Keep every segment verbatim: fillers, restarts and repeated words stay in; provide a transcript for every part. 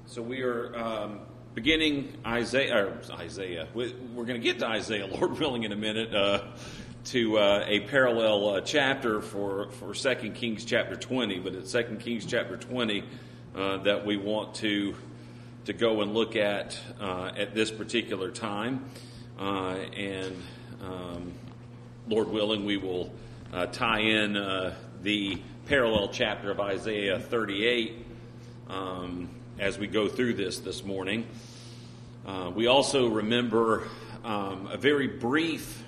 So we are um, beginning Isaiah. Or Isaiah. We're going to get to Isaiah, Lord willing, in a minute. Uh, to uh, a parallel uh, chapter for for Second Kings chapter twenty, but it's Second Kings chapter twenty uh, that we want to to go and look at uh, at this particular time, uh, and um, Lord willing, we will uh, tie in uh, the parallel chapter of Isaiah thirty-eight. Um, as we go through this this morning. Uh, we also remember um, a very brief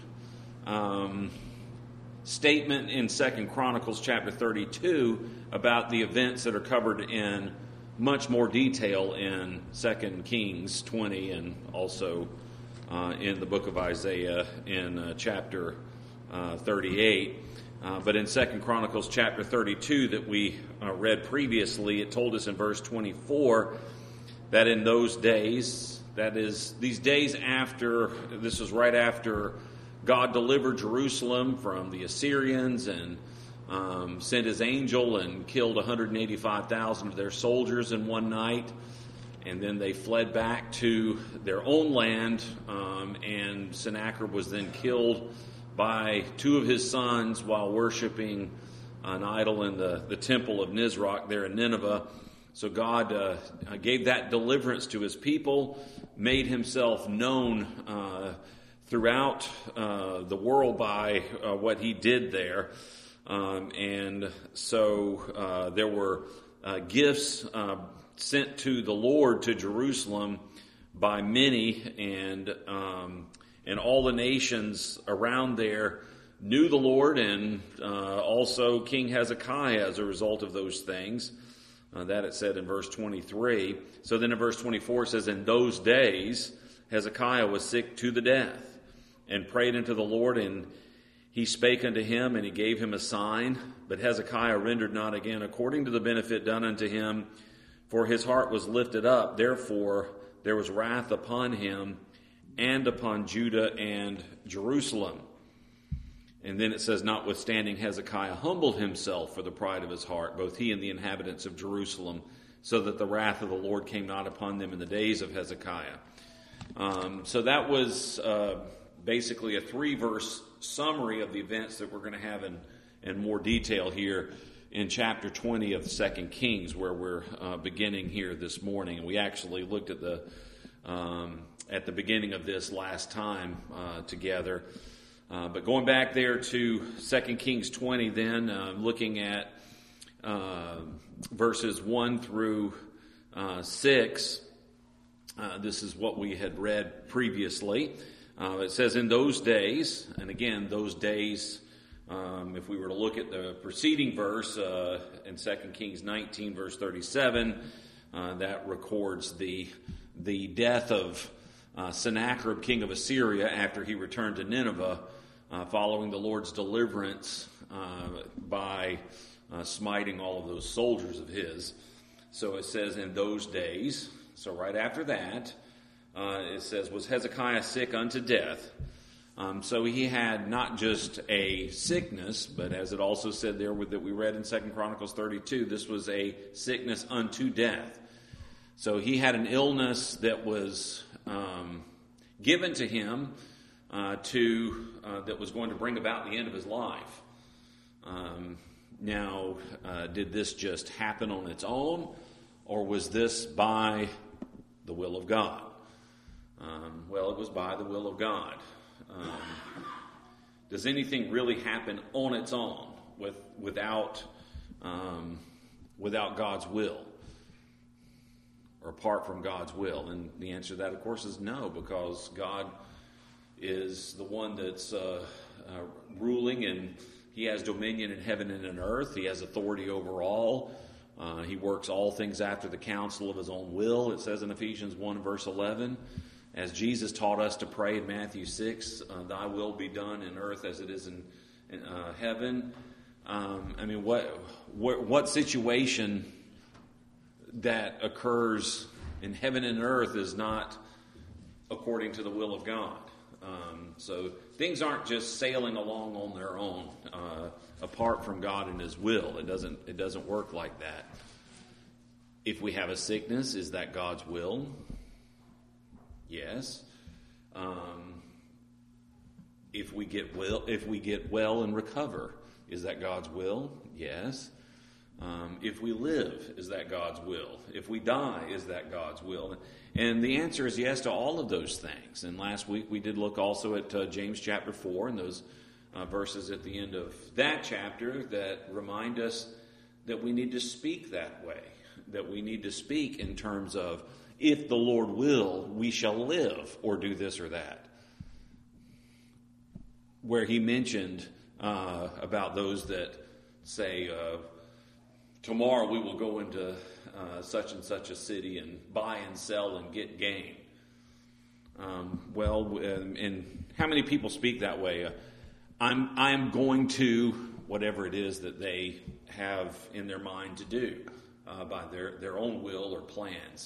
um, statement in Second Chronicles chapter thirty-two about the events that are covered in much more detail in Second Kings twenty and also uh, in the book of Isaiah in uh, chapter uh, thirty-eight. Uh, but in Second Chronicles chapter thirty-two that we uh, read previously, it told us in verse twenty-four that in those days, that is, these days after, this was right after God delivered Jerusalem from the Assyrians and um, sent his angel and killed one hundred eighty-five thousand of their soldiers in one night. And then they fled back to their own land, um, and Sennacherib was then killed by two of his sons while worshiping an idol in the, the temple of Nisroch there in Nineveh. So God uh, gave that deliverance to his people, made himself known uh, throughout uh, the world by uh, what he did there. Um, and so uh, there were uh, gifts uh, sent to the Lord to Jerusalem by many, and um And all the nations around there knew the Lord, and uh, also King Hezekiah as a result of those things. Uh, that it said in verse twenty-three. So then in verse twenty-four it says, in those days Hezekiah was sick to the death, and prayed unto the Lord, and he spake unto him, and he gave him a sign. But Hezekiah rendered not again according to the benefit done unto him, for his heart was lifted up. Therefore there was wrath upon him, and upon Judah and Jerusalem. And then it says, notwithstanding Hezekiah humbled himself for the pride of his heart, both he and the inhabitants of Jerusalem, so that the wrath of the Lord came not upon them in the days of Hezekiah. Um, so that was uh, basically a three-verse summary of the events that we're going to have in, in more detail here in chapter twenty of Second Kings, where we're uh, beginning here this morning. And we actually looked at the um, at the beginning of this last time uh, together. Uh, but going back there to Second Kings twenty then, uh, looking at uh, verses one through uh, six, uh, this is what we had read previously. Uh, it says, in those days, and again, those days, um, if we were to look at the preceding verse uh, in Second Kings nineteen, verse thirty-seven, uh, that records the the death of Uh, Sennacherib, king of Assyria, after he returned to Nineveh, uh, following the Lord's deliverance uh, by uh, smiting all of those soldiers of his. So it says, in those days, so right after that, uh, it says, was Hezekiah sick unto death? Um, so he had not just a sickness, but as it also said there with, that we read in Second Chronicles thirty-two, this was a sickness unto death. So he had an illness that was Um, given to him uh, to uh, that was going to bring about the end of his life. Um, now, uh, did this just happen on its own, or was this by the will of God? Um, well, it was by the will of God. Um, does anything really happen on its own with without um, without God's will? Or apart from God's will? And the answer to that, of course, is no, because God is the one that's uh, uh, ruling, and he has dominion in heaven and in earth. He has authority over all. Uh, he works all things after the counsel of his own will, it says in Ephesians one, verse eleven. As Jesus taught us to pray in Matthew six, uh, thy will be done in earth as it is in, in uh, heaven. Um, I mean, what, what, what situation that occurs in heaven and earth is not according to the will of God. Um, so things aren't just sailing along on their own uh, apart from God and his will. It doesn't it doesn't work like that. If we have a sickness, is that God's will? Yes. Um, if we get well, if we get well and recover, is that God's will? Yes. Um, if we live, is that God's will? If we die, is that God's will? And the answer is yes to all of those things. And last week we did look also at uh, James chapter four and those uh, verses at the end of that chapter that remind us that we need to speak that way. That we need to speak in terms of, if the Lord will, we shall live, or do this or that. Where he mentioned uh, about those that say, uh, tomorrow we will go into uh, such and such a city and buy and sell and get gain. Um, well, and how many people speak that way? Uh, I'm I'm going to whatever it is that they have in their mind to do. Uh, by their, their own will or plans.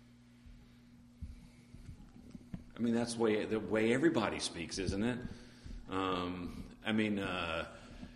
I mean, that's the way, the way everybody speaks, isn't it? Um, I mean, uh,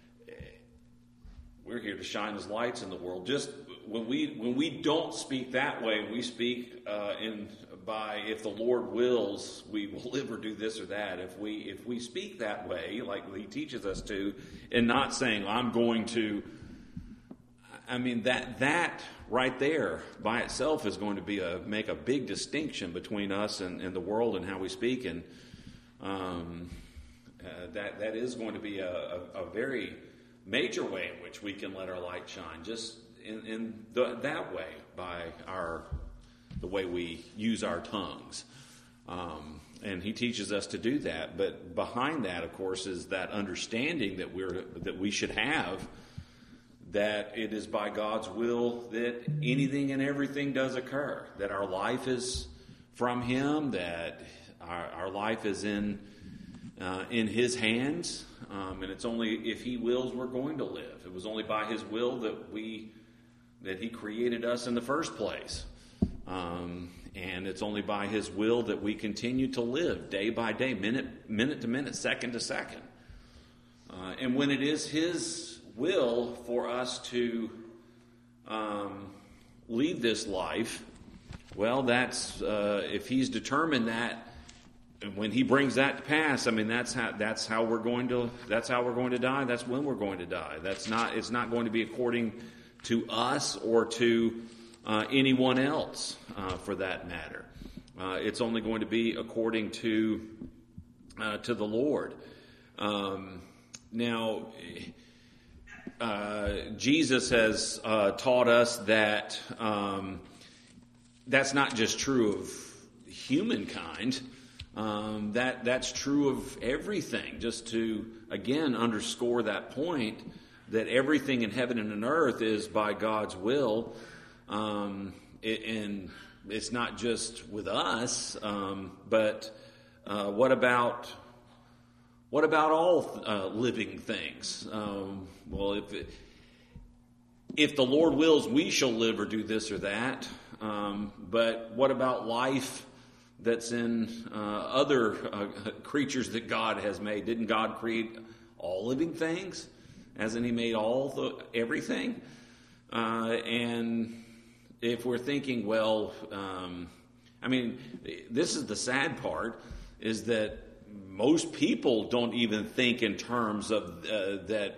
we're here to shine as lights in the world. Just when we when we don't speak that way, we speak uh, in by if the Lord wills, we will live or do this or that. If we if we speak that way, like he teaches us to, and not saying I'm going to. I mean, that that right there by itself is going to be a make a big distinction between us and, and the world and how we speak. And um, uh, that that is going to be a, a, a very major way in which we can let our light shine, just in, in the, that way, by our the way we use our tongues. Um, and he teaches us to do that. But behind that, of course, is that understanding that we're that we should have, that it is by God's will that anything and everything does occur, that our life is from him, that our, our life is in uh, in his hands, um, and it's only if he wills we're going to live. It was only by his will that we that he created us in the first place, um, and it's only by his will that we continue to live day by day, minute minute to minute, second to second, uh, and when it is his will for us to um, leave this life, well, that's uh, if he's determined that, when he brings that to pass, I mean that's how that's how we're going to that's how we're going to die. That's when we're going to die. That's not it's not going to be according to us or to uh, anyone else, uh, for that matter. Uh, it's only going to be according to uh, to the Lord. Um, now. Uh, Jesus has uh, taught us that um, that's not just true of humankind. Um, that that's true of everything. Just to again underscore that point, that everything in heaven and on earth is by God's will, um, it, and it's not just with us. Um, but uh, what about? What about all uh, living things? Um, well, if it, if the Lord wills, we shall live or do this or that. Um, but what about life that's in uh, other uh, creatures that God has made? Didn't God create all living things? Hasn't he made all the everything? Uh, and if we're thinking, well, um, I mean, this is the sad part, is that most people don't even think in terms of uh, that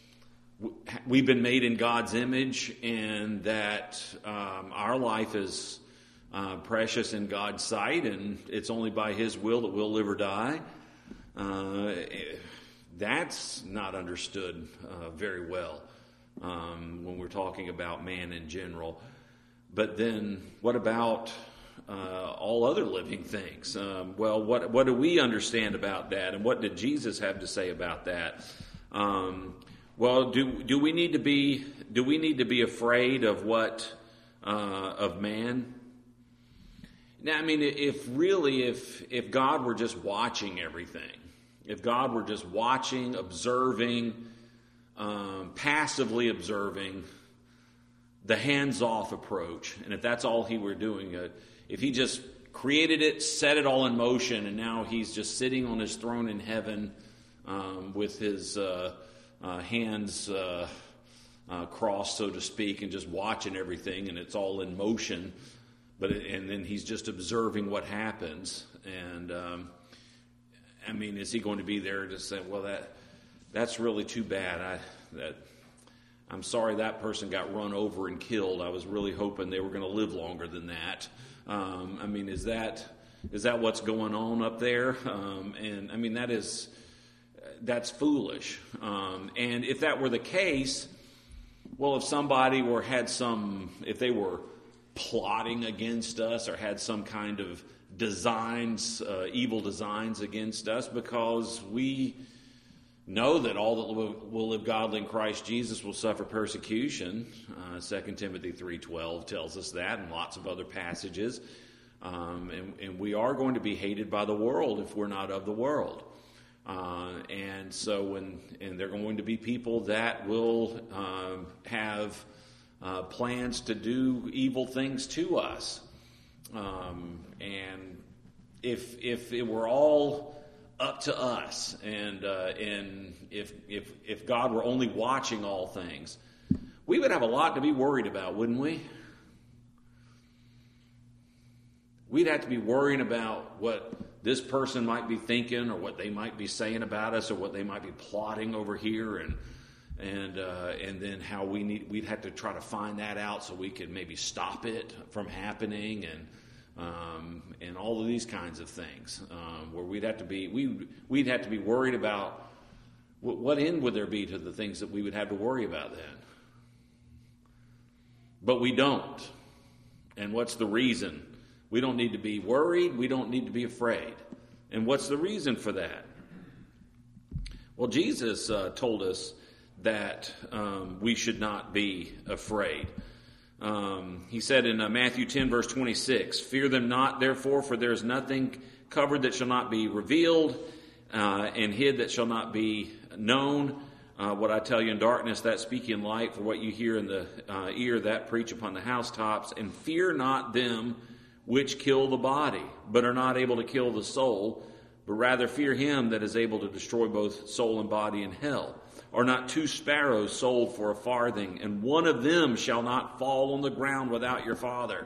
we've been made in God's image, and that um, our life is uh, precious in God's sight, and it's only by his will that we'll live or die. Uh, that's not understood uh, very well um, when we're talking about man in general. But then what about Uh, all other living things? Um, well, what what do we understand about that, and what did Jesus have to say about that? Um, well, do do we need to be do we need to be afraid of what uh, of man? Now, I mean, if really, if if God were just watching everything, if God were just watching, observing, um, passively observing, the hands-off approach, and if that's all he were doing, uh, if he just created it, set it all in motion, and now he's just sitting on his throne in heaven um, with his uh, uh, hands uh, uh, cross, so to speak, and just watching everything, and it's all in motion. But it, and then he's just observing what happens. And um, I mean, is he going to be there to say, "Well, that that's really too bad. I that I'm sorry that person got run over and killed. I was really hoping they were going to live longer than that." Um, I mean, is that is that what's going on up there? Um, and I mean, that is that's foolish. Um, and if that were the case, well, if somebody were had some, if they were plotting against us or had some kind of designs, uh, evil designs against us, because we know that all that will live godly in Christ Jesus will suffer persecution. Uh, Second Timothy three twelve tells us that, and lots of other passages. Um, and, and we are going to be hated by the world if we're not of the world. Uh, and so when and there are going to be people that will um, have uh, plans to do evil things to us. Um, and if if it were all up to us, and uh, and if if if God were only watching all things, we would have a lot to be worried about, wouldn't we? We'd have to be worrying about what this person might be thinking, or what they might be saying about us, or what they might be plotting over here, and and uh, and then how we need we'd have to try to find that out so we could maybe stop it from happening, and um, and all of these kinds of things, um, where we'd have to be we we'd have to be worried about what, what end would there be to the things that we would have to worry about then. But we don't. And what's the reason? We don't need to be worried. We don't need to be afraid. And what's the reason for that? Well, Jesus uh, told us that um, we should not be afraid. Um, he said in uh, Matthew ten, verse twenty-six, "Fear them not, therefore, for there is nothing covered that shall not be revealed, uh, and hid that shall not be known. Uh, what I tell you in darkness, that speak in light. For what you hear in the uh, ear, that preach upon the housetops. And fear not them which kill the body, but are not able to kill the soul, but rather fear him that is able to destroy both soul and body in hell. Are not two sparrows sold for a farthing, and one of them shall not fall on the ground without your Father?"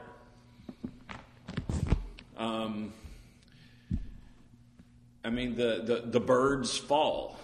Um, I mean, the, the, the birds fall.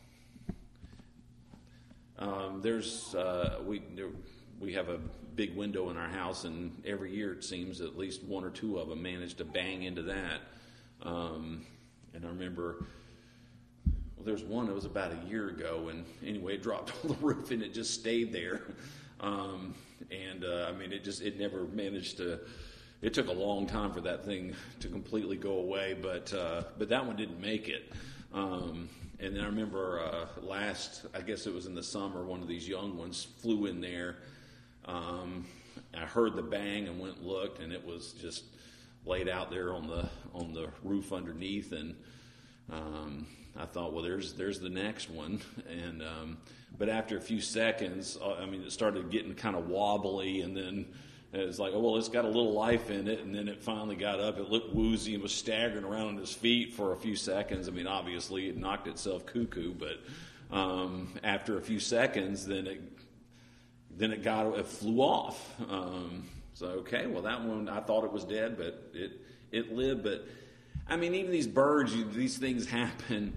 Um, there's uh, we there, we have a big window in our house, and every year it seems at least one or two of them manage to bang into that. Um, and I remember, well, there's one that was about a year ago, and anyway, it dropped on the roof and it just stayed there. Um, and uh, I mean, it just it never managed to. It took a long time for that thing to completely go away, but uh, but that one didn't make it. Um, and then I remember uh, last, I guess it was in the summer, one of these young ones flew in there. Um, I heard the bang and went and looked, and it was just laid out there on the on the roof underneath. And um, I thought, well, there's there's the next one. And um, but after a few seconds, I mean, it started getting kind of wobbly, and then it was like, oh, well, it's got a little life in it. And then it finally got up. It looked woozy and was staggering around on its feet for a few seconds. I mean, obviously, it knocked itself cuckoo, but um, after a few seconds, then it Then it got it flew off. Um, so okay, well that one I thought it was dead, but it it lived. But I mean, even these birds, you, these things happen,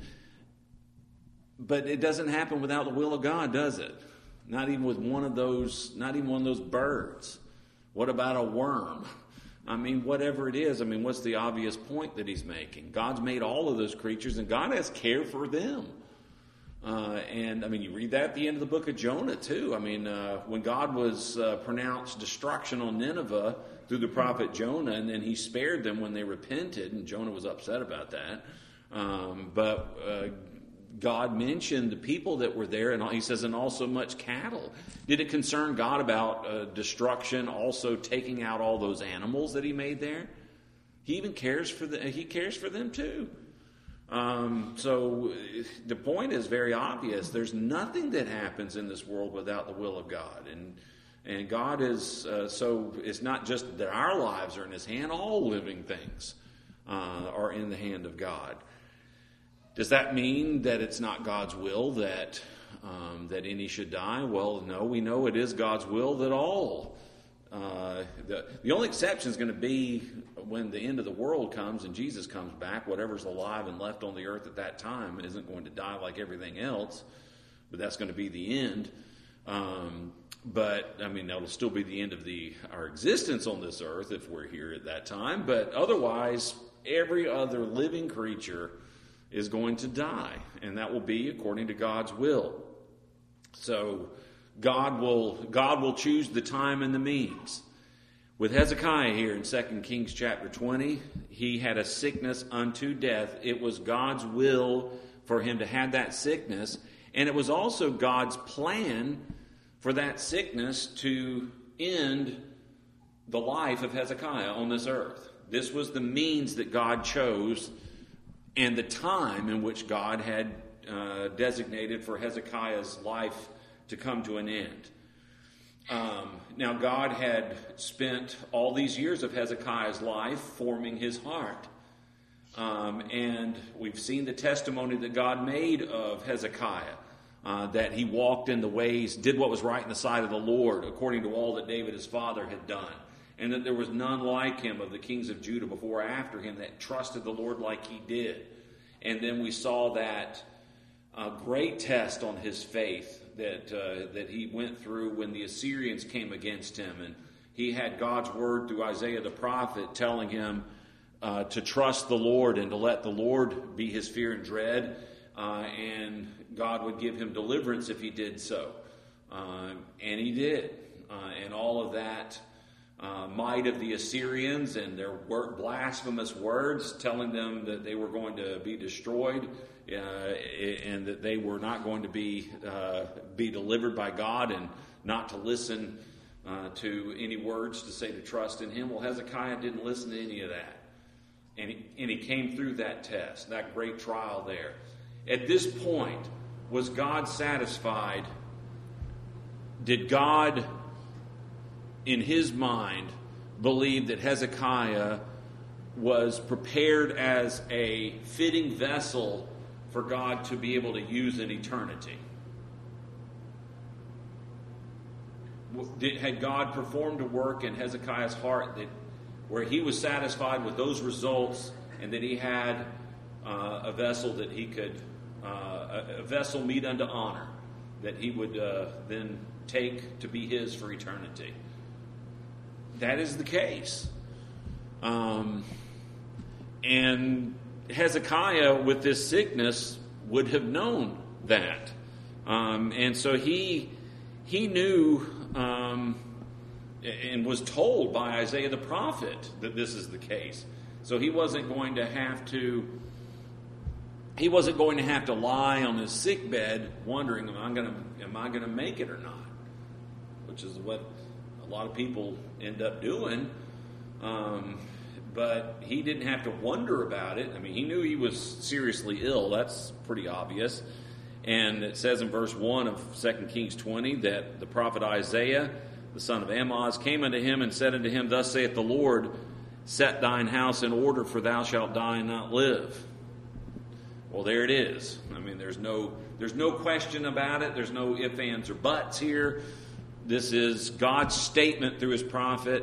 but it doesn't happen without the will of God, does it? Not even with one of those. Not even one of those birds. What about a worm? I mean, whatever it is. I mean, what's the obvious point that he's making? God's made all of those creatures, and God has care for them. Uh, and, I mean, you read that at the end of the book of Jonah, too. I mean, uh, when God was uh, pronounced destruction on Nineveh through the prophet Jonah, and then he spared them when they repented, and Jonah was upset about that. Um, but uh, God mentioned the people that were there, and he says, and also much cattle. Did it concern God about uh, destruction, also taking out all those animals that he made there? He even cares for the, he cares for them, too. Um, so the point is very obvious. There's nothing that happens in this world without the will of God. And and God is, uh, so it's not just that our lives are in his hand. All living things uh, are in the hand of God. Does that mean that it's not God's will that um, that any should die? Well, no, we know it is God's will that all. Uh, the, the only exception is going to be when the end of the world comes and Jesus comes back. Whatever's alive and left on the earth at that time isn't going to die like everything else, but that's going to be the end. Um, but, I mean, that'll still be the end of the our existence on this earth if we're here at that time. But otherwise, every other living creature is going to die, and that will be according to God's will. So God will God will choose the time and the means. With Hezekiah here in Second Kings chapter twenty, he had a sickness unto death. It was God's will for him to have that sickness, and it was also God's plan for that sickness to end the life of Hezekiah on this earth. This was the means that God chose and the time in which God had uh, designated for Hezekiah's life to come to an end. Um, now, God had spent all these years of Hezekiah's life forming his heart. Um, and we've seen the testimony that God made of Hezekiah, uh, that he walked in the ways, did what was right in the sight of the Lord, according to all that David his father had done. And that there was none like him of the kings of Judah before or after him that trusted the Lord like he did. And then we saw that uh, great test on his faith that uh, that he went through when the Assyrians came against him. And he had God's word through Isaiah the prophet telling him uh, to trust the Lord and to let the Lord be his fear and dread. Uh, and God would give him deliverance if he did so. Uh, and he did. Uh, and all of that Uh, might of the Assyrians and their word, blasphemous words telling them that they were going to be destroyed uh, and that they were not going to be uh, be delivered by God and not to listen uh, to any words to say to trust in him. Well, Hezekiah didn't listen to any of that. And he, and he came through that test, that great trial there. At this point, was God satisfied? Did God, in his mind, believed that Hezekiah was prepared as a fitting vessel for God to be able to use in eternity? Did, had God performed a work in Hezekiah's heart that where he was satisfied with those results and that he had uh, a vessel that he could, uh, a, a vessel meet unto honor, that he would uh, then take to be his for eternity? That is the case. Um, and Hezekiah, with this sickness, would have known that. Um, and so he he knew um, and was told by Isaiah the prophet that this is the case. So he wasn't going to have to he wasn't going to have to lie on his sick bed wondering, am I going to am I going to make it or not? Which is what a lot of people end up doing, um, but he didn't have to wonder about it. I mean, he knew he was seriously ill. That's pretty obvious. And it says in verse one of Second Kings twenty that the prophet Isaiah, the son of Amoz, came unto him and said unto him, Thus saith the Lord, set thine house in order, for thou shalt die and not live. Well, there it is. I mean, there's no there's no question about it. There's no ifs, ands, or buts here. This is God's statement through his prophet.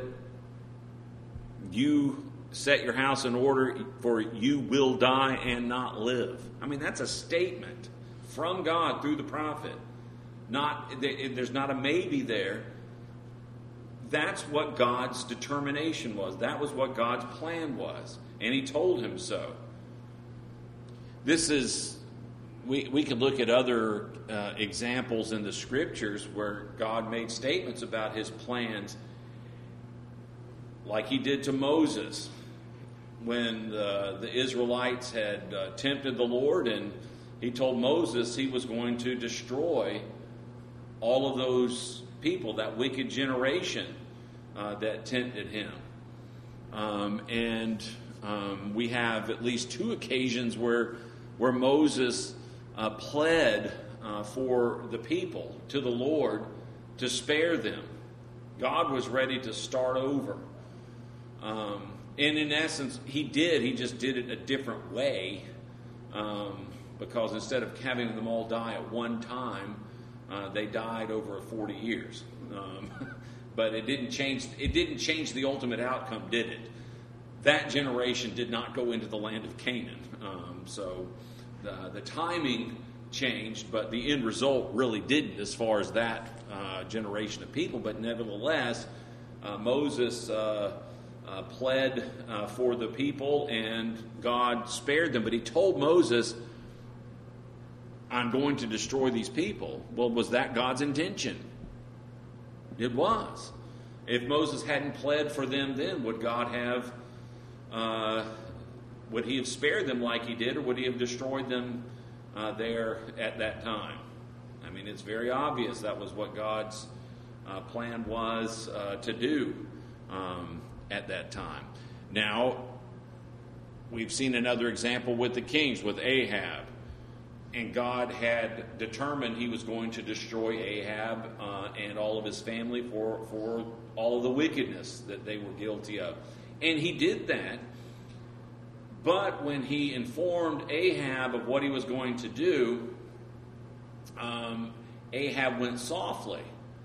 You set your house in order, for you will die and not live. I mean, that's a statement from God through the prophet. Not there's not a maybe there. That's what God's determination was. That was what God's plan was. And he told him so. This is... We we could look at other uh, examples in the scriptures where God made statements about his plans, like he did to Moses when the, the Israelites had uh, tempted the Lord, and he told Moses he was going to destroy all of those people, that wicked generation uh, that tempted him. Um, and um, we have at least two occasions where where Moses Uh, pled uh, for the people to the Lord to spare them. God was ready to start over. Um, and in essence, he did. He just did it a different way. Um, because instead of having them all die at one time, uh, they died over forty years. Um, but it didn't change. It didn't change the ultimate outcome, did it? That generation did not go into the land of Canaan. Um, so the, the timing changed, but the end result really didn't as far as that uh, generation of people. But nevertheless, uh, Moses uh, uh, pled uh, for the people, and God spared them. But he told Moses, I'm going to destroy these people. Well, was that God's intention? It was. If Moses hadn't pled for them then, would God have, uh, would he have spared them like he did, or would he have destroyed them uh, there at that time? I mean, it's very obvious that was what God's uh, plan was uh, to do um, at that time. Now, we've seen another example with the kings, with Ahab. And God had determined he was going to destroy Ahab uh, and all of his family for, for all of the wickedness that they were guilty of. And he did that. But when he informed Ahab of what he was going to do, um, Ahab went softly.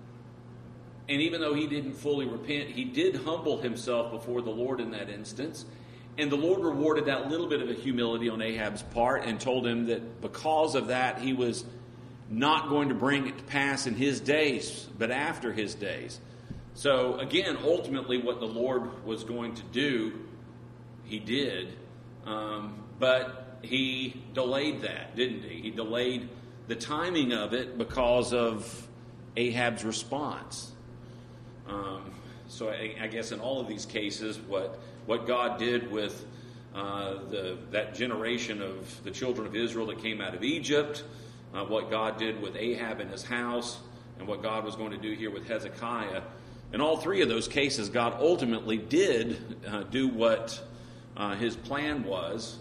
And even though he didn't fully repent, he did humble himself before the Lord in that instance. And the Lord rewarded that little bit of a humility on Ahab's part and told him that because of that, he was not going to bring it to pass in his days, but after his days. So again, ultimately what the Lord was going to do, he did. Um, but he delayed that, didn't he? He delayed the timing of it because of Ahab's response. Um, so I, I guess in all of these cases, what... What God did with uh, the, that generation of the children of Israel that came out of Egypt, uh, what God did with Ahab and his house, and what God was going to do here with Hezekiah. In all three of those cases, God ultimately did uh, do what uh, his plan was.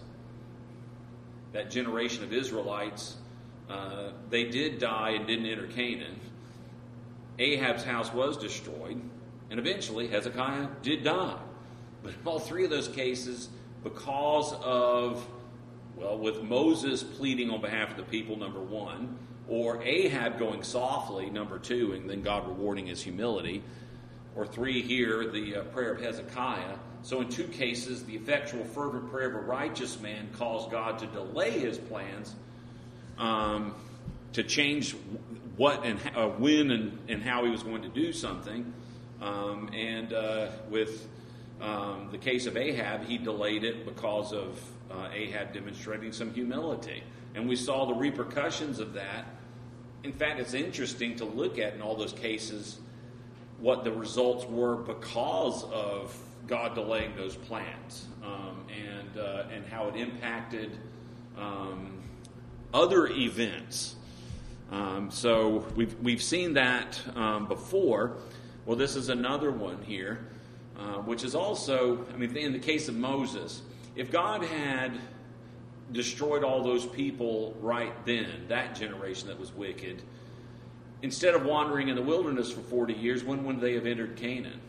That generation of Israelites, uh, they did die and didn't enter Canaan. Ahab's house was destroyed, and eventually Hezekiah did die. But in all three of those cases, because of, well, with Moses pleading on behalf of the people, number one, or Ahab going softly, number two, and then God rewarding his humility, or three here, the uh, prayer of Hezekiah. So in two cases, the effectual, fervent prayer of a righteous man caused God to delay his plans um, to change what and uh, when and, and how he was going to do something. Um, and uh, with... Um, the case of Ahab, he delayed it because of uh, Ahab demonstrating some humility. And we saw the repercussions of that. In fact, it's interesting to look at in all those cases what the results were because of God delaying those plans, um, and uh, and how it impacted um, other events. Um, so we've we've seen that um, before. Well, this is another one here. Uh, which is also, I mean, in the case of Moses, if God had destroyed all those people right then, that generation that was wicked, instead of wandering in the wilderness for forty years, when would they have entered Canaan?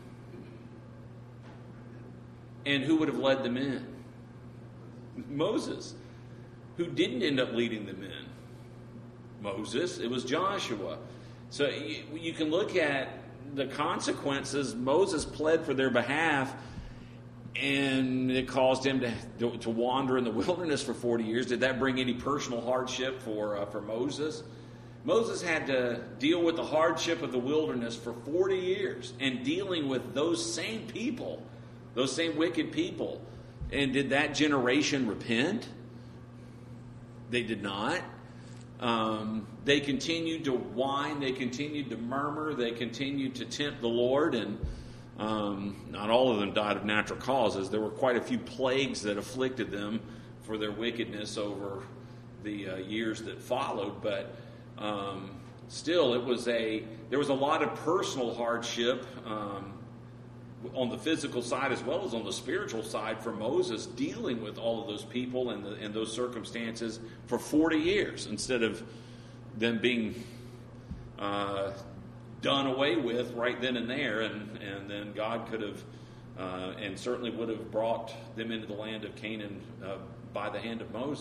And who would have led them in? Moses. Who didn't end up leading them in? Moses. It was Joshua. So you, you can look at the consequences. Moses pled for their behalf, and it caused him to, to wander in the wilderness for forty years. Did that bring any personal hardship for uh, for Moses? Moses had to deal with the hardship of the wilderness for forty years and dealing with those same people, those same wicked people. And did that generation repent? They did not. Um, they continued to whine, they continued to murmur, they continued to tempt the Lord, and um, not all of them died of natural causes. There were quite a few plagues that afflicted them for their wickedness over the uh, years that followed, but um, still it was a there was a lot of personal hardship um, on the physical side as well as on the spiritual side for Moses, dealing with all of those people and, the, and those circumstances for forty years instead of them being uh, done away with right then and there. And, and then God could have uh, and certainly would have brought them into the land of Canaan uh, by the hand of Moses.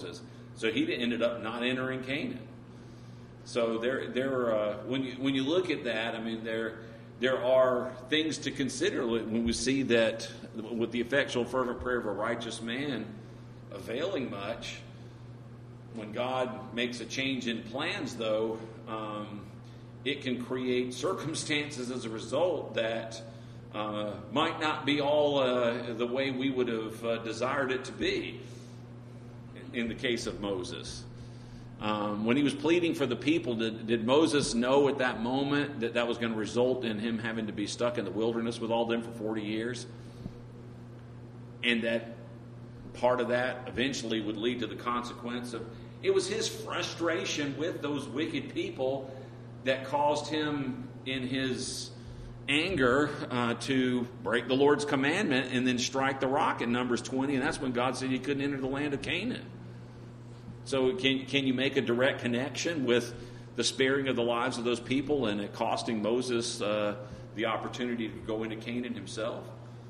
So he ended up not entering Canaan. So there, there. Uh, when you when you look at that, I mean, there there are things to consider when we see that with the effectual, fervent prayer of a righteous man availing much. When God makes a change in plans, though, um, it can create circumstances as a result that uh, might not be all uh, the way we would have uh, desired it to be. In the case of Moses. Um, when he was pleading for the people, did, did Moses know at that moment that that was going to result in him having to be stuck in the wilderness with all them for forty years? And that part of that eventually would lead to the consequence of, it was his frustration with those wicked people that caused him in his anger uh, to break the Lord's commandment and then strike the rock in Numbers twenty, and that's when God said he couldn't enter the land of Canaan. So can can you make a direct connection with the sparing of the lives of those people and it costing Moses uh, the opportunity to go into Canaan himself?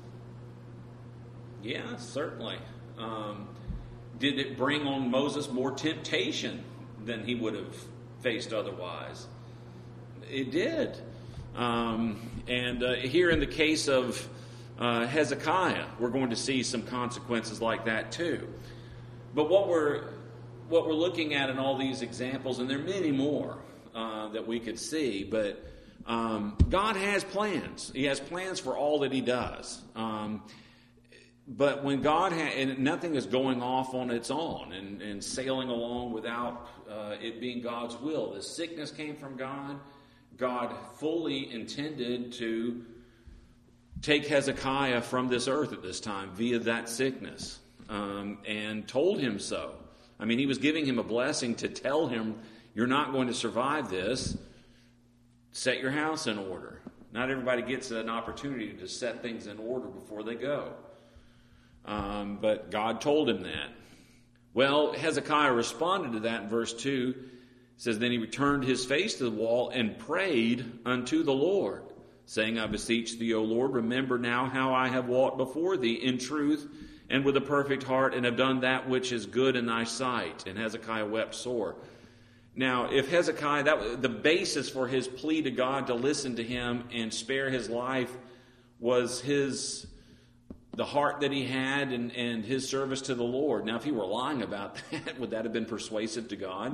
Yeah, certainly. Um, did it bring on Moses more temptation than he would have faced otherwise? It did. Um, and uh, here in the case of uh, Hezekiah, we're going to see some consequences like that too. But what we're what we're looking at in all these examples, and there are many more uh, that we could see, but um, God has plans. He has plans for all that he does. Um, but when God ha- and nothing is going off on its own and, and sailing along without uh, it being God's will. The sickness came from God. God fully intended to take Hezekiah from this earth at this time via that sickness, um, and told him so. I mean, he was giving him a blessing to tell him, you're not going to survive this. Set your house in order. Not everybody gets an opportunity to set things in order before they go. Um, but God told him that. Well, Hezekiah responded to that in verse two. It says, then he returned his face to the wall and prayed unto the Lord, saying, I beseech thee, O Lord, remember now how I have walked before thee in truth and with a perfect heart, and have done that which is good in thy sight. And Hezekiah wept sore. Now, if Hezekiah, that the basis for his plea to God to listen to him and spare his life was his the heart that he had and, and his service to the Lord. Now, if he were lying about that, would that have been persuasive to God?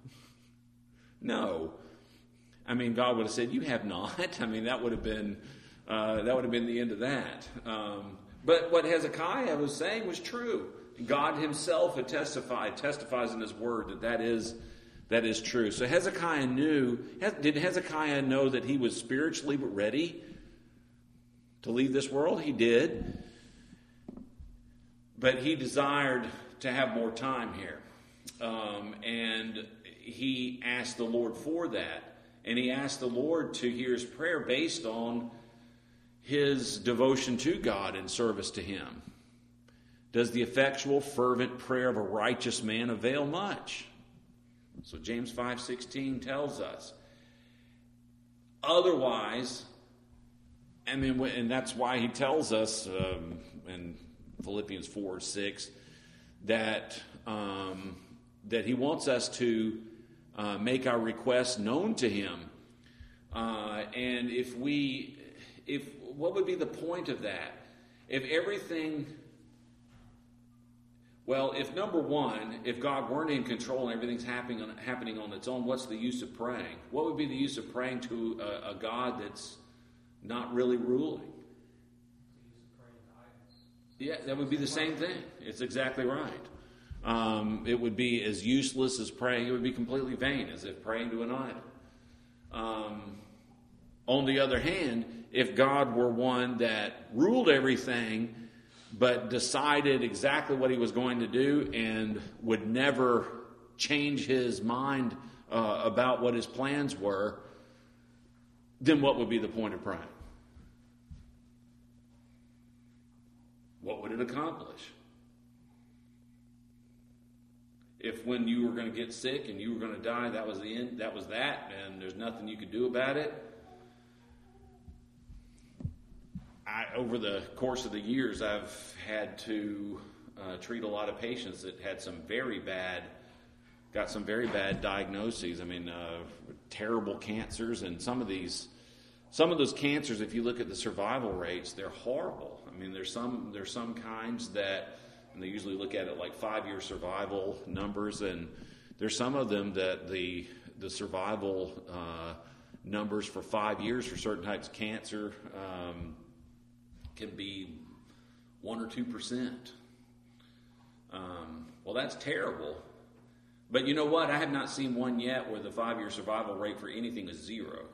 No. I mean, God would have said, you have not. I mean, that would have been uh, that would have been the end of that. Um, but what Hezekiah was saying was true. God himself had testified, testifies in his word that that is, that is true. So Hezekiah knew, did Hezekiah know that he was spiritually ready to leave this world? He did. But he desired to have more time here. Um, and he asked the Lord for that. And he asked the Lord to hear his prayer based on his devotion to God and service to him. Does the effectual, fervent prayer of a righteous man avail much? So James five sixteen tells us. Otherwise, I mean, and that's why he tells us um, in Philippians four six that um, that he wants us to uh, make our requests known to him. Uh, and if we, if what would be the point of that? If everything, well, if number one, if God weren't in control and everything's happening on, happening on its own, what's the use of praying? What would be the use of praying to a, a God that's not really ruling? Yeah, that would be the same thing. It's exactly right. Um, it would be as useless as praying. It would be completely vain, as if praying to an idol. Um, on the other hand, if God were one that ruled everything, but decided exactly what he was going to do and would never change his mind uh, about what his plans were, then what would be the point of praying? What would it accomplish? If when you were going to get sick and you were going to die, that was the end, that was that, and there's nothing you could do about it. I, over the course of the years, I've had to uh, treat a lot of patients that had some very bad got some very bad diagnoses. I mean, uh, terrible cancers, and some of these, some of those cancers, if you look at the survival rates, they're horrible. I mean, there's some there's some kinds that, and they usually look at it like five-year survival numbers, and there's some of them that the the survival uh, numbers for five years for certain types of cancer um, can be one or two percent. Um, well, that's terrible. But you know what? I have not seen one yet where the five-year survival rate for anything is zero.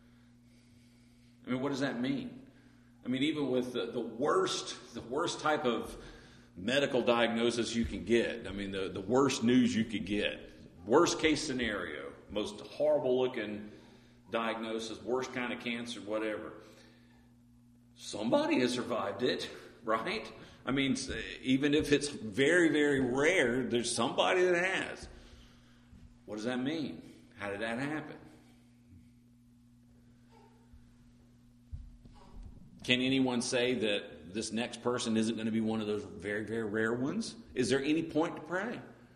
I mean, what does that mean? I mean, even with the, the worst, the worst type of medical diagnosis you can get, I mean, the, the worst news you could get, worst case scenario, most horrible-looking diagnosis, worst kind of cancer, whatever. Somebody has survived it, right? I mean, even if it's very, very rare, there's somebody that has. What does that mean? How did that happen? Can anyone say that this next person isn't going to be one of those very, very rare ones? Is there any point to pray?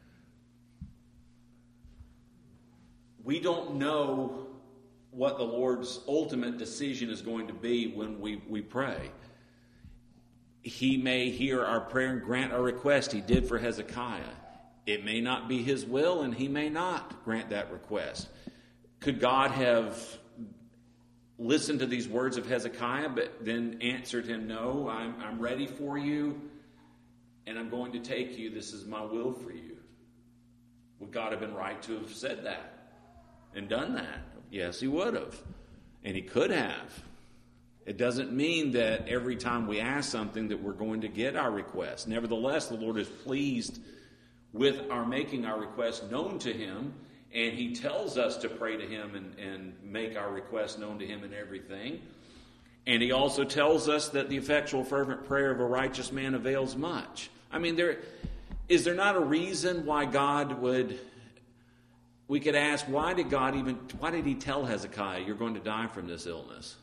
We don't know what the Lord's ultimate decision is going to be when we, we pray. He may hear our prayer and grant our request. He did for Hezekiah. It may not be his will, and he may not grant that request. Could God have listened to these words of Hezekiah, but then answered him, no, I'm, I'm ready for you, and I'm going to take you. This is my will for you. Would God have been right to have said that and done that? Yes, he would have. And he could have. It doesn't mean that every time we ask something that we're going to get our request. Nevertheless, the Lord is pleased with our making our request known to him, and he tells us to pray to him and, and make our request known to him in everything. And he also tells us that the effectual fervent prayer of a righteous man avails much. I mean, there is there not a reason why God would, we could ask, why did God even, why did he tell Hezekiah, you're going to die from this illness?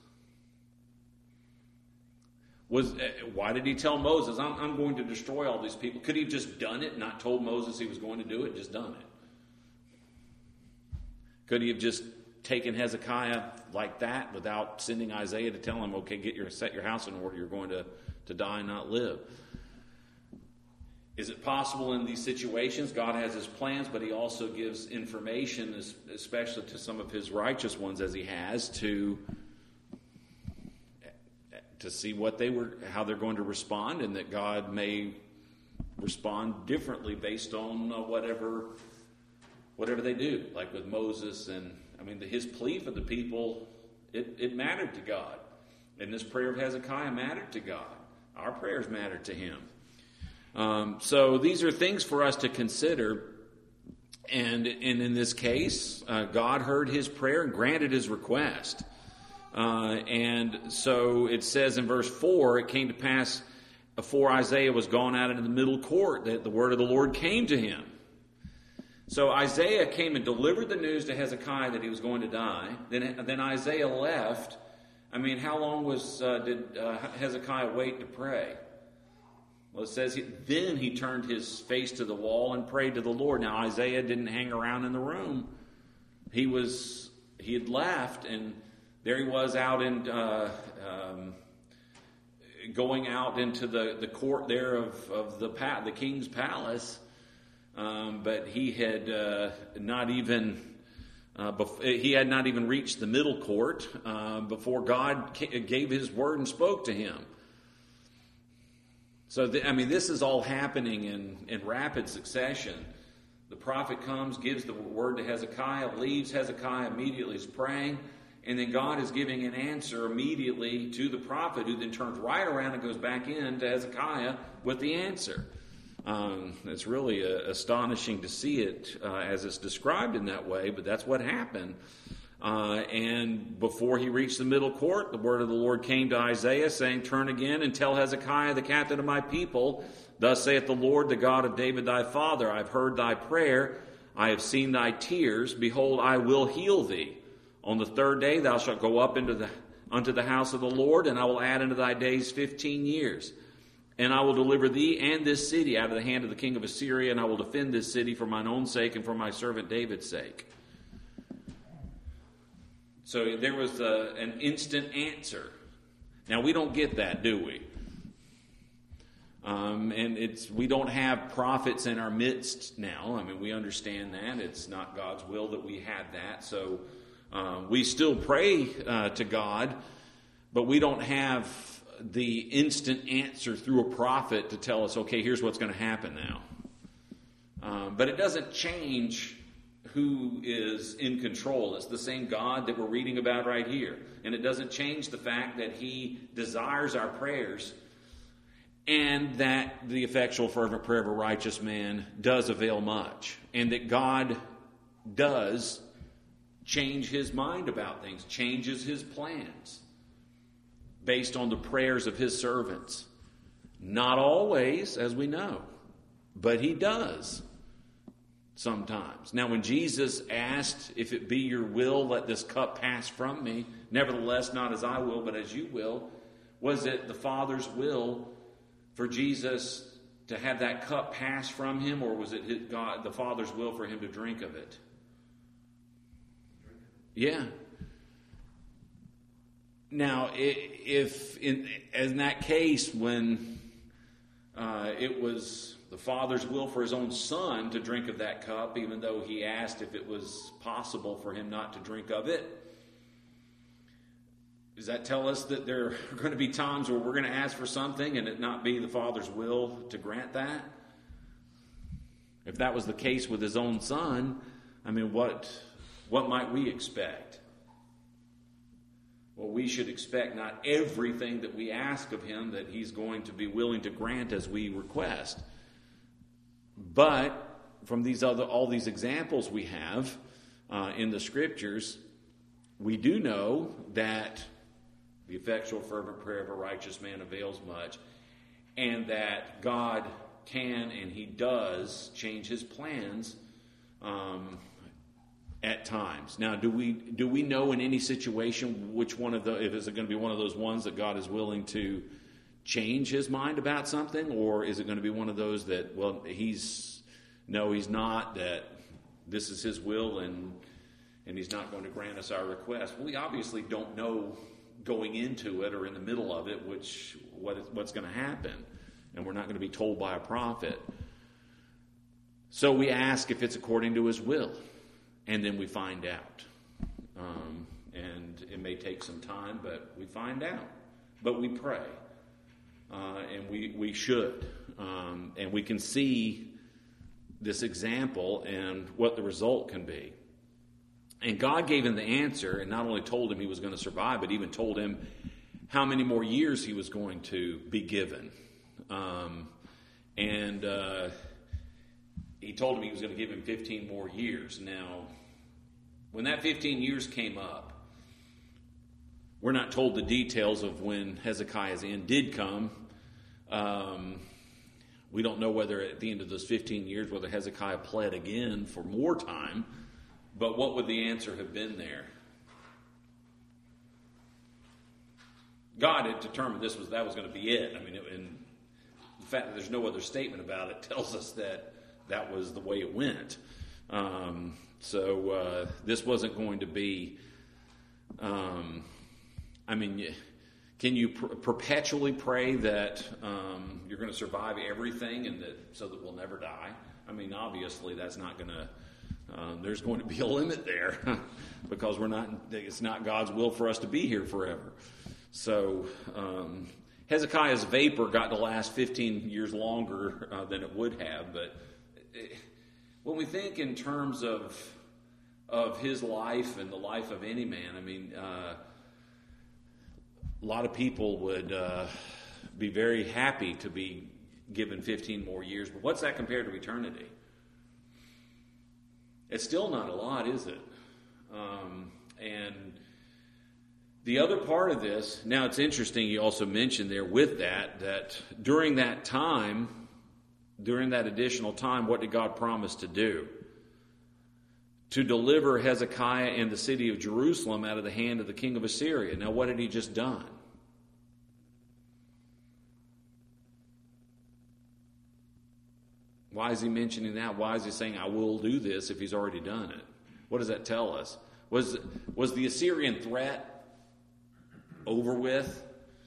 Was why did he tell Moses, I'm, I'm going to destroy all these people? Could he have just done it, not told Moses he was going to do it, just done it? Could he have just taken Hezekiah like that without sending Isaiah to tell him, okay, get your set your house in order, you're going to, to die and not live? Is it possible in these situations God has his plans, but he also gives information, especially to some of his righteous ones as he has, to to see what they were, how they're going to respond, and that God may respond differently based on uh, whatever whatever they do. Like with Moses, and I mean, the, his plea for the people, it, it mattered to God. And this prayer of Hezekiah mattered to God. Our prayers mattered to him. Um, so these are things for us to consider. And, and in this case, uh, God heard his prayer and granted his request. Uh, and so it says in verse four, it came to pass before Isaiah was gone out into the middle court that the word of the Lord came to him. So Isaiah came and delivered the news to Hezekiah that he was going to die. Then, then Isaiah left. I mean, how long was uh, did uh, Hezekiah wait to pray? Well, it says he, then he turned his face to the wall and prayed to the Lord. Now Isaiah didn't hang around in the room. He was he had left, and there he was out in uh, um, going out into the, the court there of of the pa- the king's palace. Um, but he had uh, not even uh, bef- he had not even reached the middle court uh, before God ca- gave his word and spoke to him. So the, I mean, this is all happening in, in rapid succession. The prophet comes, gives the word to Hezekiah, leaves. Hezekiah immediately is praying, and then God is giving an answer immediately to the prophet, who then turns right around and goes back in to Hezekiah with the answer. Um, it's really uh, astonishing to see it uh, as it's described in that way, but that's what happened. Uh, and before he reached the middle court, the word of the Lord came to Isaiah, saying, turn again and tell Hezekiah, the captain of my people, thus saith the Lord, the God of David thy father, I have heard thy prayer, I have seen thy tears, behold, I will heal thee. On the third day thou shalt go up into the unto the house of the Lord, and I will add unto thy days fifteen years. And I will deliver thee and this city out of the hand of the king of Assyria, and I will defend this city for mine own sake and for my servant David's sake. So there was a, an instant answer. Now, we don't get that, do we? Um, and it's we don't have prophets in our midst now. I mean, we understand that. It's not God's will that we have that. So uh, we still pray uh, to God, but we don't have the instant answer through a prophet to tell us, okay, here's what's going to happen now. Um, but it doesn't change who is in control. It's the same God that we're reading about right here. And it doesn't change the fact that he desires our prayers and that the effectual fervent prayer of a righteous man does avail much. And that God does change his mind about things, changes his plans based on the prayers of his servants. Not always, as we know, but he does sometimes. Now, when Jesus asked, if it be your will, let this cup pass from me, nevertheless, not as I will, but as you will, was it the Father's will for Jesus to have that cup pass from him, or was it his, God, the Father's will for him to drink of it? Yeah. Now, if in, in that case, when uh, it was the Father's will for his own Son to drink of that cup, even though he asked if it was possible for him not to drink of it, does that tell us that there are going to be times where we're going to ask for something and it not be the Father's will to grant that? If that was the case with his own Son, I mean, what what might we expect? Well, we should expect not everything that we ask of him that he's going to be willing to grant as we request. But from these other all these examples we have uh, in the Scriptures, we do know that the effectual fervent prayer of a righteous man avails much, and that God can and he does change his plans um, at times. Now, do we do we know in any situation which one of the, if it's going to be one of those ones that God is willing to change his mind about something, or is it going to be one of those that, well, he's, no, he's not, that this is his will and and he's not going to grant us our request? Well, we obviously don't know going into it or in the middle of it which what what's going to happen, and we're not going to be told by a prophet. So we ask if it's according to his will, and then we find out. Um, and it may take some time, but we find out. But we pray, uh, and we we should, um, and we can see this example and what the result can be. And God gave him the answer, and not only told him he was going to survive, but even told him how many more years he was going to be given. Um, and uh, he told him he was going to give him fifteen more years. Now, when that fifteen years came up, we're not told the details of when Hezekiah's end did come. Um, we don't know whether at the end of those fifteen years, whether Hezekiah pled again for more time. But what would the answer have been there? God had determined this was that was going to be it. I mean, it, and the fact that there's no other statement about it tells us that that was the way it went. Um, so uh, this wasn't going to be. Um, I mean, can you per- perpetually pray that um, you're going to survive everything and that so that we'll never die? I mean, obviously that's not going to. Um, there's going to be a limit there because we're not. It's not God's will for us to be here forever. So um, Hezekiah's vapor got to last fifteen years longer uh, than it would have. But it, when we think in terms of of his life and the life of any man, I mean, uh, a lot of people would uh, be very happy to be given fifteen more years. But what's that compared to eternity? It's still not a lot, is it? Um, and the other part of this, now it's interesting, you also mentioned there with that, that during that time, during that additional time, what did God promise to do? To deliver Hezekiah and the city of Jerusalem out of the hand of the king of Assyria. Now, what had he just done? Why is he mentioning that? Why is he saying, I will do this if he's already done it? What does that tell us? Was, was the Assyrian threat over with?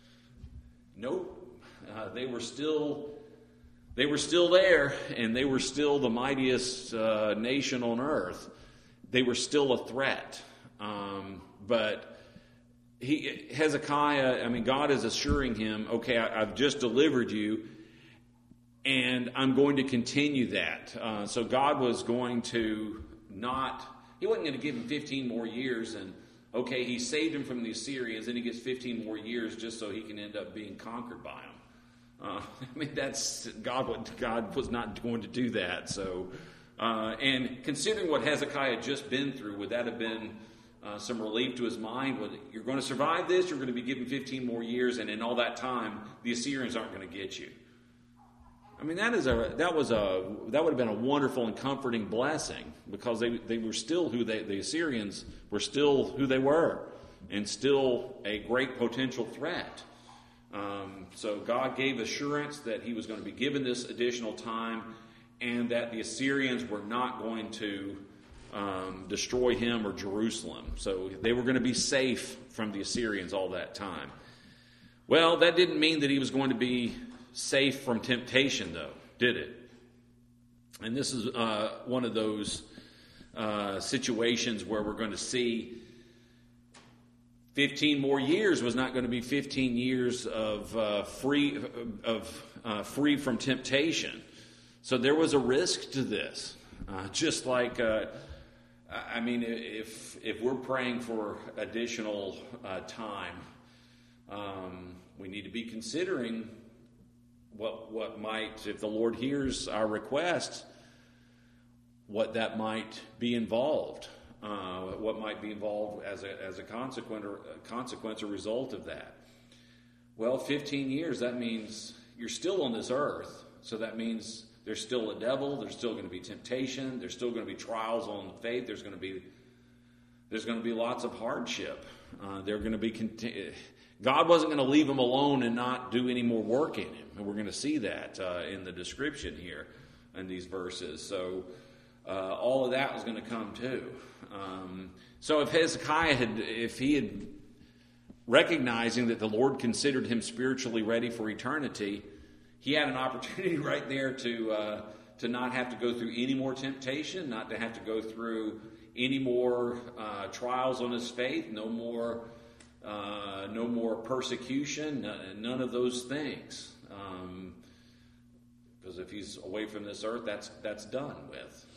Nope. Uh, they were still they were still there, and they were still the mightiest uh, nation on earth. They were still a threat. Um, but he, Hezekiah, I mean, God is assuring him, okay, I, I've just delivered you, and I'm going to continue that. Uh, so God was going to not, he wasn't going to give him fifteen more years and, okay, he saved him from the Assyrians, and he gets fifteen more years just so he can end up being conquered by them. Uh, I mean, that's, God, God was not going to do that. So, uh, and considering what Hezekiah had just been through, would that have been uh, some relief to his mind? Would, you're going to survive this, you're going to be given fifteen more years, and in all that time, the Assyrians aren't going to get you. I mean, that is a that was a that would have been a wonderful and comforting blessing, because they they were still who they the Assyrians were still who they were, and still a great potential threat. Um, so God gave assurance that he was going to be given this additional time, and that the Assyrians were not going to um, destroy him or Jerusalem. So they were going to be safe from the Assyrians all that time. Well, that didn't mean that he was going to be safe from temptation, though, did it? And this is uh, one of those uh, situations where we're going to see fifteen more years was not going to be fifteen years of uh, free of uh, free from temptation. So there was a risk to this. Uh, just like, uh, I mean, if if we're praying for additional uh, time, um, we need to be considering What what might, if the Lord hears our request, what that might be involved, uh, what might be involved as a as a consequence or a consequence or result of that. Well, fifteen years, that means you're still on this earth, so that means there's still a devil, there's still going to be temptation, there's still going to be trials on the faith, there's going to be there's going to be lots of hardship. Uh, they're going to be conti- God wasn't going to leave him alone and not do any more work in him. And we're going to see that uh, in the description here in these verses. So uh, all of that was going to come too. Um, so if Hezekiah had, if he had, recognizing that the Lord considered him spiritually ready for eternity, he had an opportunity right there to uh, to not have to go through any more temptation, not to have to go through any more uh, trials on his faith, no more uh, no more persecution, none of those things. Um, because if he's away from this earth, that's that's done with.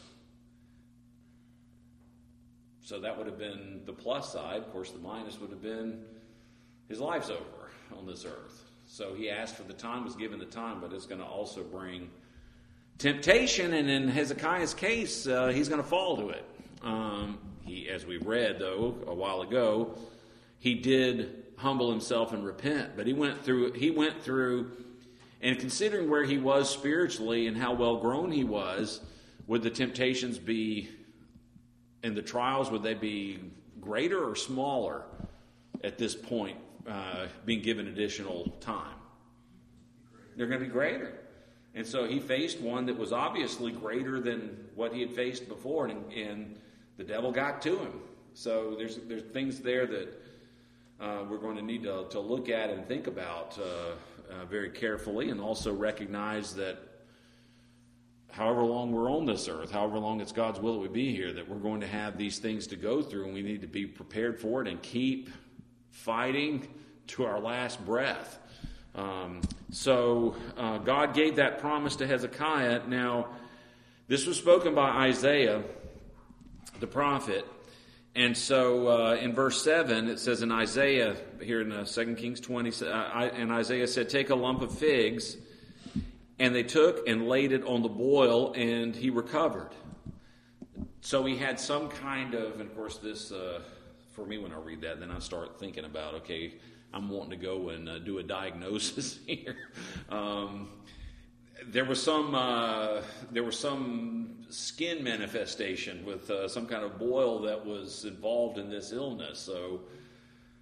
So that would have been the plus side. Of course, the minus would have been his life's over on this earth. So he asked for the time, was given the time, but it's going to also bring temptation. And in Hezekiah's case, uh, he's going to fall to it. Um, he, as we read, though, a while ago, he did humble himself and repent. But he went through, he went through, and considering where he was spiritually and how well grown he was, would the temptations be, and the trials, would they be greater or smaller at this point, uh, being given additional time? They're going to be greater. And so he faced one that was obviously greater than what he had faced before, and, and the devil got to him. So there's there's things there that uh, we're going to need to, to look at and think about uh, uh, very carefully, and also recognize that however long we're on this earth, however long it's God's will that we be here, that we're going to have these things to go through, and we need to be prepared for it and keep fighting to our last breath. Um, so uh, God gave that promise to Hezekiah. Now, this was spoken by Isaiah, the prophet. And so uh, in verse seven, it says in Isaiah, here in uh, Second Kings twenty, uh, and Isaiah said, "Take a lump of figs." And they took and laid it on the boil, and he recovered. So he had some kind of, and of course this, uh, for me when I read that, then I start thinking about, okay, I'm wanting to go and uh, do a diagnosis here. Um, there was some uh, there was some skin manifestation with uh, some kind of boil that was involved in this illness. So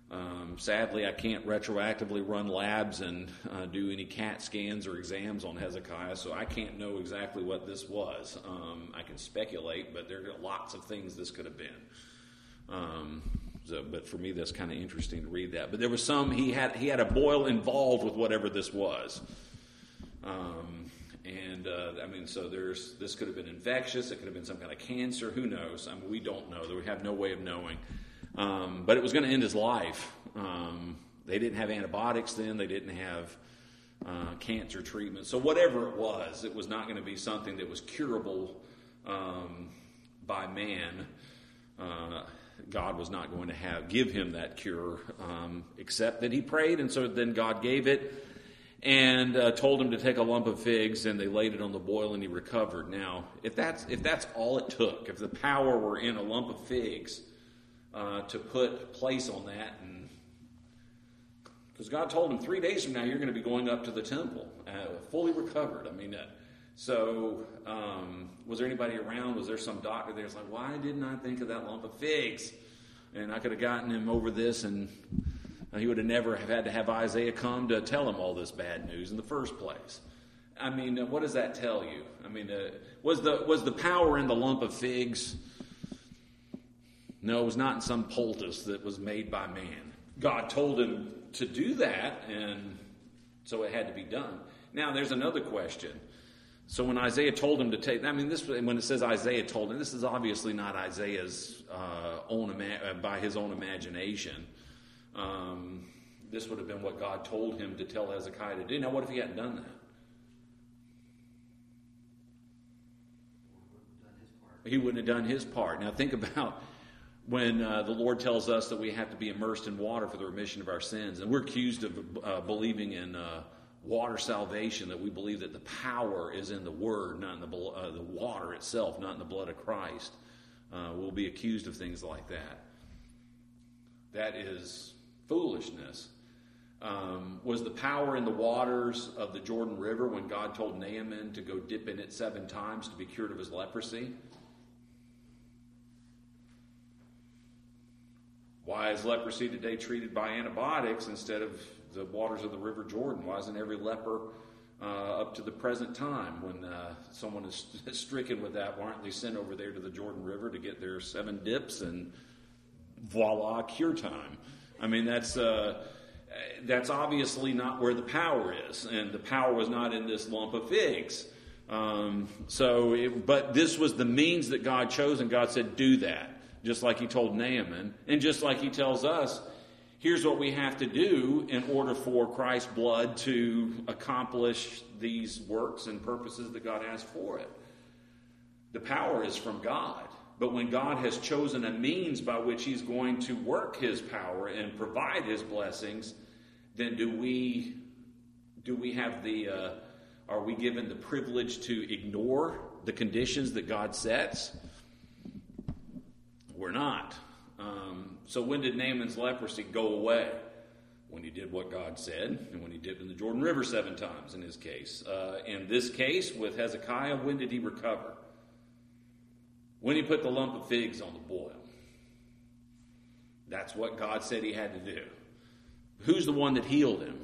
Um, sadly, I can't retroactively run labs and uh, do any CAT scans or exams on Hezekiah, so I can't know exactly what this was. Um, I can speculate, but there are lots of things this could have been. Um, so, but for me, that's kind of interesting to read that. But there was some, he had he had a boil involved with whatever this was. Um, and, uh, I mean, so there's this could have been infectious, it could have been some kind of cancer, who knows? I mean, we don't know. We have no way of knowing. Um, but it was going to end his life. Um, they didn't have antibiotics then. They didn't have uh, cancer treatment. So whatever it was, it was not going to be something that was curable um, by man. Uh, God was not going to have give him that cure, um, except that he prayed, and so then God gave it and uh, told him to take a lump of figs, and they laid it on the boil, and he recovered. Now, if that's if that's all it took, if the power were in a lump of figs, Uh, to put place on that, and because God told him three days from now you're going to be going up to the temple, uh, fully recovered. I mean, uh, so um, was there anybody around? Was there some doctor there? It's like, why didn't I think of that lump of figs? And I could have gotten him over this, and uh, he would have never have had to have Isaiah come to tell him all this bad news in the first place. I mean, uh, what does that tell you? I mean, uh, was the was the power in the lump of figs? No, it was not in some poultice that was made by man. God told him to do that, and so it had to be done. Now, there's another question. So when Isaiah told him to take, I mean, this when it says Isaiah told him, this is obviously not Isaiah's uh, own uh, by his own imagination. Um, this would have been what God told him to tell Hezekiah to do. Now, what if he hadn't done that? He wouldn't have done his part. Now, think about when uh, the Lord tells us that we have to be immersed in water for the remission of our sins, and we're accused of uh, believing in uh, water salvation, that we believe that the power is in the Word, not in the, uh, the water itself, not in the blood of Christ. Uh, we'll be accused of things like that. That is foolishness. Um, was the power in the waters of the Jordan River when God told Naaman to go dip in it seven times to be cured of his leprosy? Why is leprosy today treated by antibiotics instead of the waters of the River Jordan? Why isn't every leper uh, up to the present time when uh, someone is stricken with that? Why aren't they sent over there to the Jordan River to get their seven dips and voila, cure time? I mean, that's uh, that's obviously not where the power is, and the power was not in this lump of figs. Um, so, it, but this was the means that God chose, and God said, do that. Just like he told Naaman, and just like he tells us, here's what we have to do in order for Christ's blood to accomplish these works and purposes that God has for it. The power is from God, but when God has chosen a means by which he's going to work his power and provide his blessings, then do we do we have the uh, are we given the privilege to ignore the conditions that God sets? We're not. Um, so when did Naaman's leprosy go away? When he did what God said, and when he dipped in the Jordan River seven times in his case. Uh, in this case, with Hezekiah, when did he recover? When he put the lump of figs on the boil. That's what God said he had to do. Who's the one that healed him?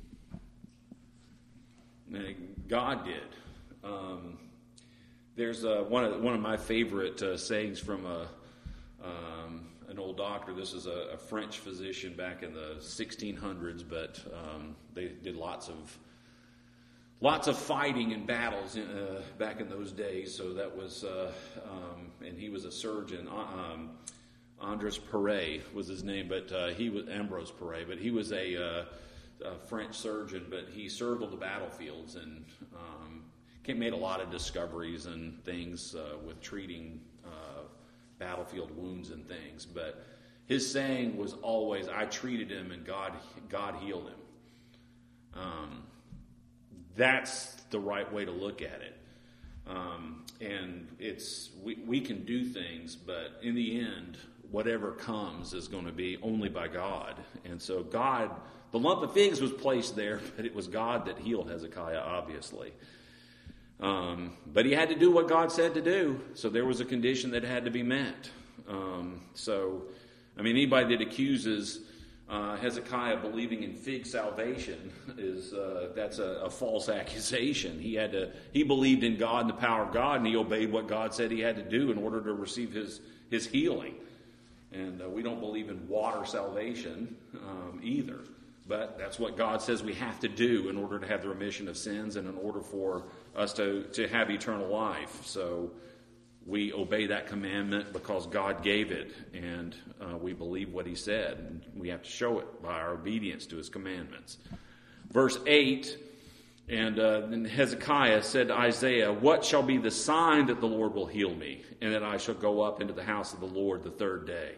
God did. Um, there's uh, one of one of my favorite uh, sayings from a Um, an old doctor. This is a, a French physician back in the sixteen hundreds, but um, they did lots of lots of fighting and battles in, uh, back in those days. So that was, uh, um, and he was a surgeon. Um, Andres Paré was his name, but uh, he was Ambrose Paré, but he was a, uh, a French surgeon. But he served on the battlefields and um, made a lot of discoveries and things uh, with treating Uh, battlefield wounds and things, but his saying was always, I treated him and God God healed him. Um, that's the right way to look at it. Um, and it's we, we can do things, but in the end, whatever comes is going to be only by God. And so God, the lump of figs was placed there, but it was God that healed Hezekiah, obviously. Um, but he had to do what God said to do, so there was a condition that had to be met. Um, so, I mean, anybody that accuses Uh, Hezekiah believing in fig salvation is uh, that's a, a false accusation. He had to he believed in God and the power of God, and he obeyed what God said he had to do in order to receive his his healing. And uh, we don't believe in water salvation um, either. But that's what God says we have to do in order to have the remission of sins and in order for us to, to have eternal life. So we obey that commandment because God gave it, and uh, we believe what he said. And we have to show it by our obedience to his commandments. Verse eight, and uh, then Hezekiah said to Isaiah, "What shall be the sign that the Lord will heal me, and that I shall go up into the house of the Lord the third day?"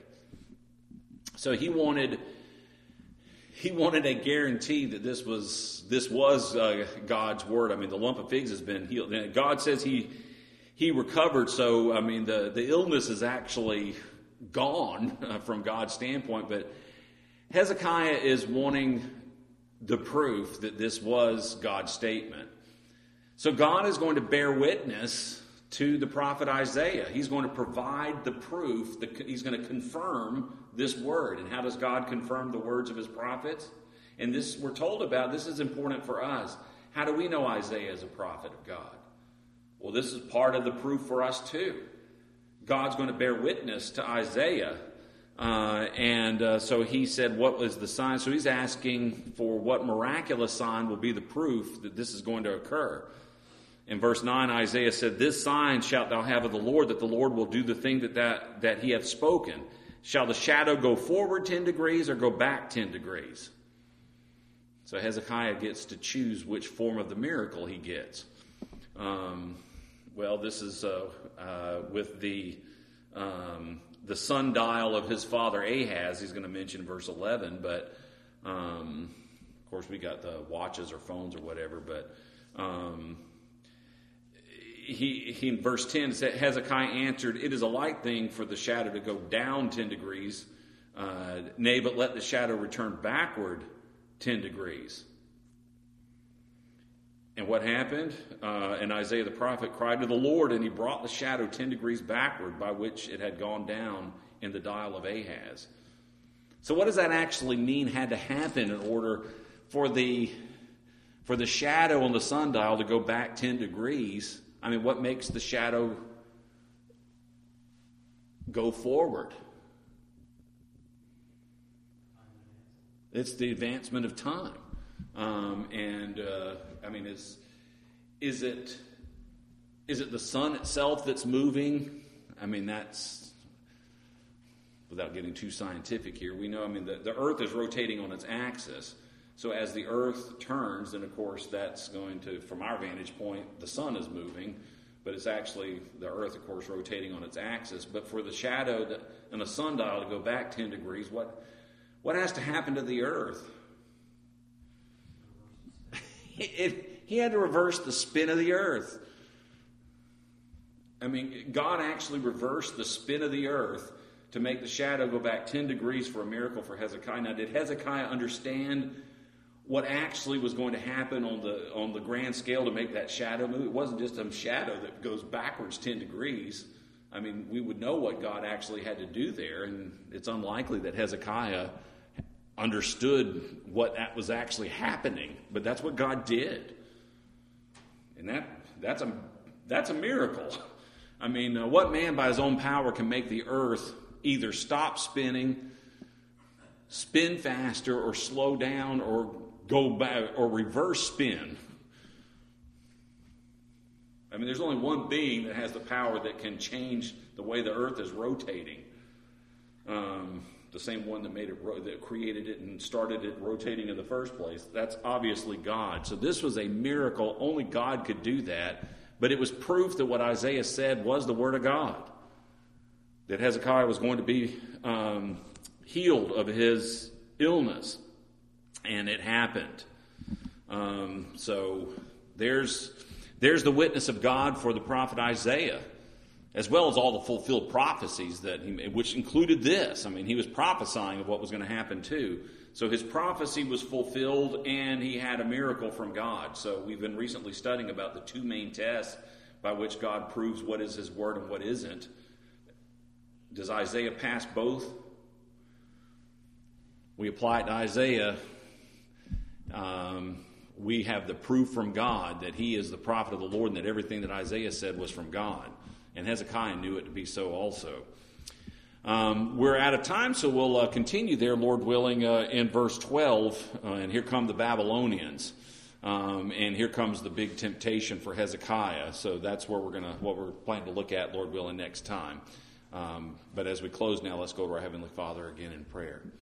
So he wanted... He wanted a guarantee that this was this was uh, God's word. I mean, the lump of figs has been healed. And God says he he recovered. So, I mean, the, the illness is actually gone uh, from God's standpoint. But Hezekiah is wanting the proof that this was God's statement. So God is going to bear witness to the prophet Isaiah. He's going to provide the proof. That he's going to confirm this word. And how does God confirm the words of his prophets? And this we're told about. This is important for us. How do we know Isaiah is a prophet of God? Well, this is part of the proof for us too. God's going to bear witness to Isaiah. Uh, and uh, so he said, what was the sign? So he's asking for what miraculous sign will be the proof that this is going to occur. In verse nine, Isaiah said, "This sign shalt thou have of the Lord, that the Lord will do the thing that, that, that he hath spoken. Shall the shadow go forward ten degrees or go back ten degrees?" So Hezekiah gets to choose which form of the miracle he gets. Um, well, this is uh, uh, with the um, the sundial of his father Ahaz. He's going to mention in verse eleven, but um, of course we got the watches or phones or whatever, but... Um, He, he in verse ten said, Hezekiah answered, "It is a light thing for the shadow to go down ten degrees. Uh, nay, but let the shadow return backward ten degrees." And what happened? Uh, and Isaiah the prophet cried to the Lord, and he brought the shadow ten degrees backward, by which it had gone down in the dial of Ahaz. So what does that actually mean had to happen in order for the for the shadow on the sundial to go back ten degrees? I mean, what makes the shadow go forward? It's the advancement of time. Um, and, uh, I mean, is, is it is it the sun itself that's moving? I mean, that's, without getting too scientific here, we know, I mean, the, the earth is rotating on its axis. So as the earth turns, then of course that's going to, from our vantage point, the sun is moving, but it's actually the earth, of course, rotating on its axis. But for the shadow that, and the sundial to go back ten degrees, what what has to happen to the earth? it, he had to reverse the spin of the earth. I mean, God actually reversed the spin of the earth to make the shadow go back ten degrees for a miracle for Hezekiah. Now, did Hezekiah understand what actually was going to happen on the on the grand scale to make that shadow move? It wasn't just some shadow that goes backwards ten degrees. I mean, we would know what God actually had to do there, and it's unlikely that Hezekiah understood what that was actually happening. But that's what God did, and that that's a that's a miracle. I mean, uh, what man by his own power can make the earth either stop spinning, spin faster, or slow down, or go back, or reverse spin? I mean, there's only one being that has the power that can change the way the earth is rotating. Um, the same one that made it, ro- that created it and started it rotating in the first place. That's obviously God. So this was a miracle. Only God could do that. But it was proof that what Isaiah said was the word of God. That Hezekiah was going to be um, healed of his illness. And it happened. Um, so there's there's the witness of God for the prophet Isaiah, as well as all the fulfilled prophecies that he, which included this. I mean, he was prophesying of what was going to happen too. So his prophecy was fulfilled, and he had a miracle from God. So we've been recently studying about the two main tests by which God proves what is his word and what isn't. Does Isaiah pass both? we apply it to Isaiah, um, we have the proof from God that he is the prophet of the Lord and that everything that Isaiah said was from God. And Hezekiah knew it to be so also. Um, we're out of time, so we'll uh, continue there, Lord willing, uh, in verse twelve. Uh, and here come the Babylonians. Um, and here comes the big temptation for Hezekiah. So that's where we're gonna, what we're planning to look at, Lord willing, next time. Um, but as we close now, let's go to our Heavenly Father again in prayer.